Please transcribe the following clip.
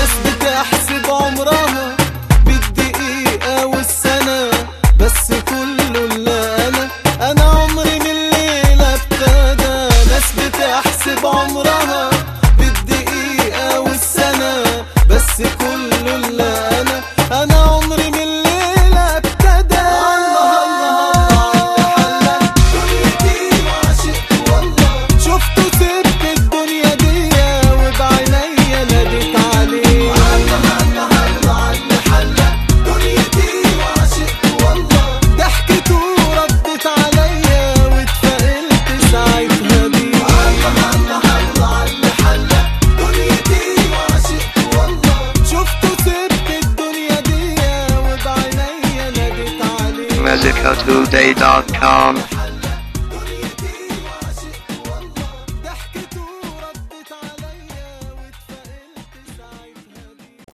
ناس بتحسب عمرها بالدقيقة والسنة، بس كله اللي أنا عمري من الليلة ابتدى. ناس بتحسب عمرها بالدقيقة والسنة، بس كله اللي أنا عمري من الليلة ابتدى. الله الله الله دنيتي وعشقت والله، شفته سبت الدنيا دي وبعينيا ناديت عليه. الله الله الله على حلة دنيتي وعشقت والله، ضحكته ردت عليا واتفائلت ساعتها بيه. الله الله الله على حلة دنيتي وعشقت والله، شفته سبت الدنيا دي وبعينيا ناديت عليه. Musica2day.com